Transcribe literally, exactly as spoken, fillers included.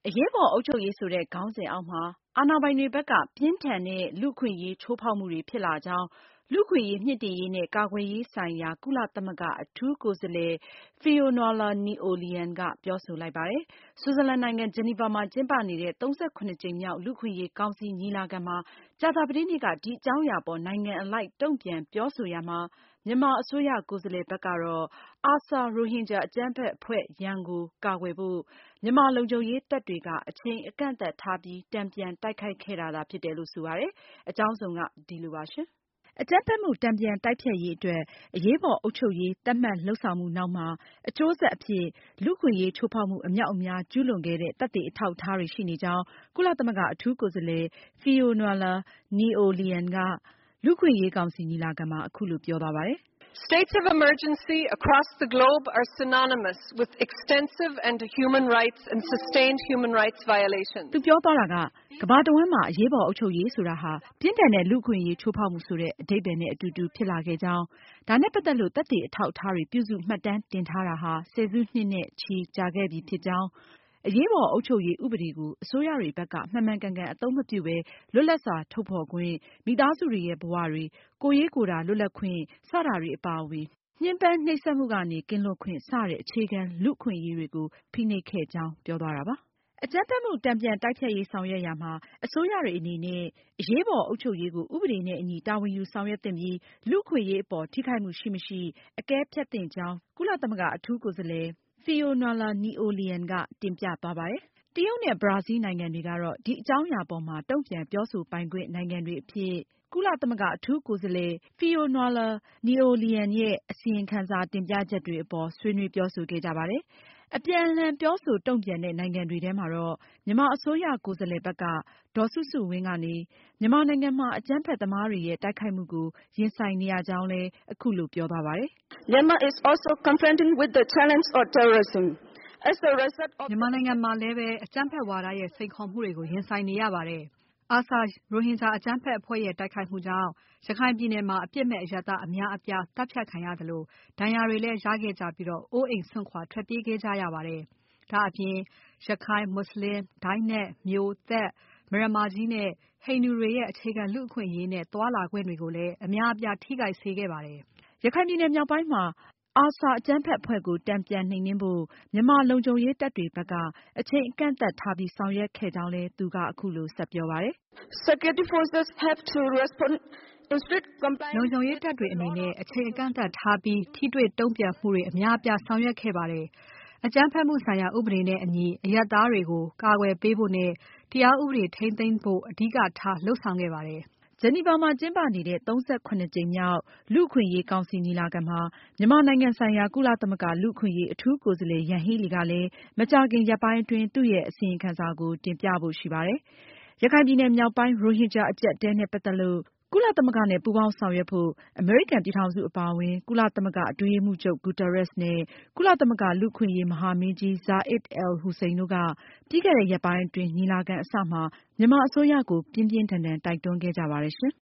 အရေးပေါ်အုပ်ချုပ်ရေးဆိုတဲ့ခေါင်းစဉ်အောက်မှာအာဏာပိုင်တွေဘက်ကပြင်းထန်တဲ့လူ့အခွင့်အရေးချိုးဖောက်မှုတွေဖြစ်လာကြောင်းလူ့အခွင့်အရေးမြှင့်တင်ရေးနဲ့ကာကွယ်ရေးဆိုင်ရာကုလသမဂ္ဂအထူးကိုယ်စားလှယ် Fiona Ni-Oulian ကပြောဆိုလိုက်ပါတယ်။ ဆွစ်ဇာလန်နိုင်ငံဂျနီဗာမှာကျင်းပနေတဲ့ ၃၇ ကြိမ်မြောက်လူ့အခွင့်အရေးကောင်စီညီလာခံမှာကြာသပတေးနေ့ကဒီအကြောင်းအရာပေါ်နိုင်ငံအလိုက်တုန့်ပြန်ပြောဆိုရာမှာမြန်မာအစိုးရကိုယ်စားလှယ်ဘက်ကတော့ အာဆာ ရိုဟင်ဂျာအကြမ်းဖက်အဖွဲ့ရန်ကိုကာကွယ်ဖို့မြန်မာလုံခြုံရေးတပ်တွေက အချိန်အကန့်အသတ်ထားပြီးတန်ပြန်တိုက်ခိုက်ခဲ့တာသာဖြစ်တယ်လို့ဆိုပါတယ်။ အကြောင်းစုံကဒီလိုပါရှင်။ အကြမ်းဖက်မှုတန်ပြန်တိုက်ဖျက်ရေးအတွက်အရေးပေါ်အုပ်ချုပ်ရေးသတ်မှတ်လုပ်ဆောင်မှုနောက်မှာအကျိုးဆက်အဖြစ်လူ့အခွင့်အရေးချိုးဖောက်မှုအမြောက်အများကျူးလွန်ခဲ့တဲ့သက်သေအထောက်အထားတွေရှိနေကြောင်းကုလသမဂ္ဂအထူးကိုယ်စားလှယ် Fiona Ni-Oulian ကလူ့အခွင့်အရေးကောင်စီညီလာခံမှာအခုလိုပြောသွားပါတယ်။ States of emergency across the globe are synonymous with extensive and human rights and sustained human rights violations. သူပြောသွားတာကကမ္ဘာတဝန်းမှာအရေးပေါ်အုပ်ချုပ်ရေးဆိုတာဟာပြင်းထန်တဲ့လူ့အခွင့်အရေးချိုးဖောက်မှုဆိုတဲ့အဓိပ္ပါယ်နဲ့အတူတူဖြစ်လာခဲ့ကြောင်းဒါနဲ့ပတ်သက်လို့သက်သေအထောက်အထားတွေပြုစုမှတ်တမ်းတင်ထားတာဟာဆယ်စုနှစ်နဲ့ချီကြာခဲ့ပြီဖြစ်ကြောင်းအရေးပေါ်အုပ်ချုပ်ရေးဥပဒေကိုအစိုးရတွေဘက်ကမှန်မှန်ကန်ကန်အသုံးမပြုဘဲလွတ်လပ်စွာထုတ်ဖော်ခွင့်မိသားစုတွေရဲ့ဘဝတွေကိုယ်ရေးကိုယ်တာလွတ်လပ်ခွင့်စတာတွေအပါအဝင်ညှဉ်းပန်းနှိပ်စက်မှုကနေကင်းလွတ်ခွင့်စတဲ့အခြေခံလူ့အခွင့်အရေးတွေကိုဖိနှိပ်ခဲ့ကြောင်းပြောသွားတာပါ။ အကြမ်းဖက်မှုတန်ပြန်တိုက်ဖျက်ရေးဆောင်ရွက်ရာမှာအစိုးရတွေအနေနဲ့အရေးပေါ်အုပ်ချုပ်ရေးကိုဥပဒေနဲ့အညီတာဝန်ယူဆောင်ရွက်သင့်ပြီးလူ့အခွင့်အရေးအပေါ်ထိခိုက်မှုရှိမရှိအကဲဖြတ်သင့်ကြောင်းကုလသမဂ္ဂအထူးကိုယ်စားလှယ် Fiona Ni-Oulian ကတင်ပြသွားပါတယ်။ တရုတ်နဲ့ဘရာဇီးနိုင်ငံတွေကတော့ဒီအကြောင်းအရာပေါ်မှာတုန့်ပြန်ပြောဆိုပိုင်ခွင့်နိုင်ငံတွေအဖြစ်ကုလသမဂ္ဂအထူးကိုယ်စားလှယ် Fiona Ni-Oulian ရဲ့အစီရင်ခံစာတင်ပြချက်တွေအပေါ်ဆွေးနွေးပြောဆိုခဲ့ကြပါတယ်။ အပြန်အလှန်ပြောဆိုတုန့်ပြန်တဲ့နိုင်ငံတွေထဲမှာတော့မြန်မာအစိုးရကိုယ်စားလှယ်ဘက်ကဒေါ်စုစုဝင်းကနေ မြန်မာနိုင်ငံမှာအကြမ်းဖက်သမားတွေရဲ့တိုက်ခိုက်မှုကိုရင်ဆိုင်နေရကြောင်းလည်းအခုလိုပြောသွားပါတယ်။ Myanmar is also confronting with the challenge of terrorism. As a result of မြန်မာနိုင်ငံမှာလည်းပဲအကြမ်းဖက်ဝါဒရဲ့စိန်ခေါ်မှုတွေကိုရင်ဆိုင်နေရပါတယ်။ ARSA ရိုဟင်ဂျာအကြမ်းဖက်အဖွဲ့ရဲ့တိုက်ခိုက်မှုကြောင့်ရခိုင်ပြည်နယ်မှာအပြစ်မဲ့အရပ်သားအများအပြားသတ်ဖြတ်ခံရသလိုဒဏ်ရာတွေလည်းရခဲ့ကြပြီးအိုးအိမ်စွန့်ခွာထွက်ပြေးခဲ့ကြရပါတယ်။ ဒါ့အပြင်ရခိုင်မွတ်ဆလင်ဒိုင်းနက်မြိုသက်မရမကြီးနဲ့ဟိန္ဒူတွေရဲ့အခြေခံလူ့အခွင့်အရေးနဲ့သွားလာခွင့်တွေကိုလည်းအများအပြားထိခိုက်စေခဲ့ပါတယ်။ ရခိုင်ပြည်နယ်မြောက်ပိုင်းမှာARSA အကြမ်းဖက်အဖွဲ့ကိုတန်ပြန်နှိမ်နင်းဖို့မြန်မာလုံခြုံရေးတပ်တွေဘက်ကအချိန်အကန့်အသတ်ထားပြီးဆောင်ရွက်ခဲ့ကြောင်းလည်းသူကအခုလိုဆက်ပြောပါတယ်။ Security forces have to respond in strict compliance. လုံခြုံရေးတပ်တွေအနေနဲ့အချိန်အကန့်အသတ်ထားပြီးထိတွေ့တုန့်ပြန်မှုတွေအများအပြားဆောင်ရွက်ခဲ့ပါတယ်။ အကြမ်းဖက်မှုဆိုင်ရာဥပဒေနဲ့အညီအရပ်သားတွေကိုကာကွယ်ပေးဖို့နဲ့တရားဥပဒေထိန်းသိမ်းဖို့အဓိကထားလုပ်ဆောင်ခဲ့ပါတယ်။ဂျနီဗာမှာကျင်းပနေတဲ့ ၃၇ ကြိမ်မြောက်လူ့အခွင့်အရေးကောင်စီညီလာခံမှာမြန်မာနိုင်ငံဆိုင်ရာကုလသမဂ္ဂလူ့အခွင့်အရေးအထူးကိုယ်စားလှယ် Yanghee Lee ကလည်းမကြာခင်ရက်ပိုင်းအတွင်းသူရဲ့အစီရင်ခံစာကိုတင်ပြဖို့ရှိပါတယ်။ ရခိုင်ပြည်နယ်မြောက်ပိုင်းရိုဟင်ဂျာအကျပ်အတည်းနဲ့ပတ်သက်လို့ကုလသမဂ္ဂနဲ့ပူးပေါင်းဆောင်ရွက်ဖို့အမေရိကန်ပြည်ထောင်စုအပါအဝင်ကုလသမဂ္ဂအတွင်းရေးမှူးချုပ် Guterres နဲ့ကုလသမဂ္ဂလူ့အခွင့်အရေးမဟာမင်းကြီး Zeid al-Hussein တို့ကပြီးခဲ့တဲ့ရက်ပိုင်းအတွင်းညီလာခံအစမှာမြန်မာအစိုးရကိုပြင်းပြင်းထန်ထန်တိုက်တွန်းခဲ့ကြပါတယ်ရှင်